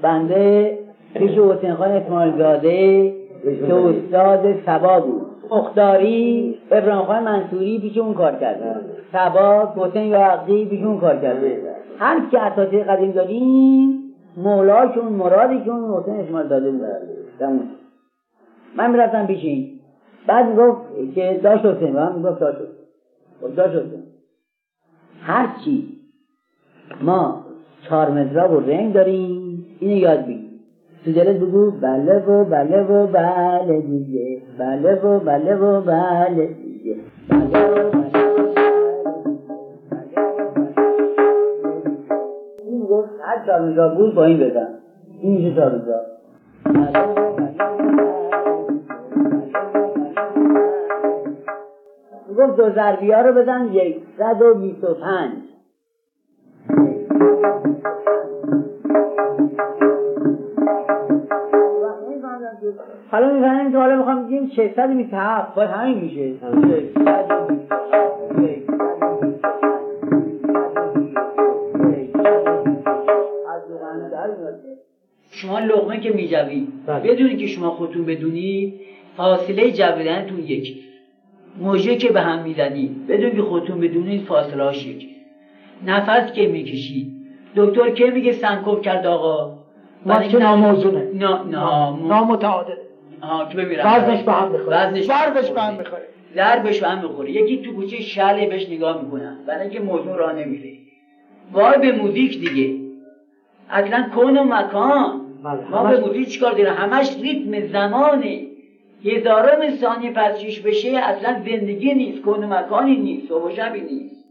بنده پیش حسین خان اسماعیلزاده که استاد سبا بود، مختاری ابراهیم خان منصوری پیش اون کار کرده، سبا حسین یعقوبی پیش اون کار کرده. هر کی اساتید قدیم داریم مولاشون مرادشون حسین اسماعیلزاده بود. من میرفتم پیش این، بعد میگفت که داشت حسین، من میگفت داشت حسین هر چی ما 4 مترا و رنگ داریم اینو یاد بگیر، تو دلت بگو بله و بله و بله دیگه، بله و بله و بله دیگه، بله و بله. این گفت هر 4 مترا بود با این بزن، این میشه 4 مترا. گفت 2 ضربی‌ها رو بزن 125. حالا میفهمیم که حالا میخوام بگیم 627 باید همین میشه. شما لقمه که میجوید بدونید که شما خودتون بدونید فاصله جویدنتون یک، موجه که به هم میزنید بدونید که خودتون بدونید فاصله هاش یک، نفس که میکشید دکتر که میگه سنکوب کرد آقا ماسک ناموزونه نامتعادله که بمیرم وزنش به هم بخوره ضربش به هم بخوره. یکی تو کوچه شله بهش نگاه میکنن برای اینکه موضوع راه نمیره. وای به موزیک دیگه، اصلا کون و مکان ما به موزیک چیکار داریم؟ همش ریتم زمانه، 1000م ثانیه پسش بشه اصلا زندگی نیست، کون و مکانی نیست، صبح و شبی نیست.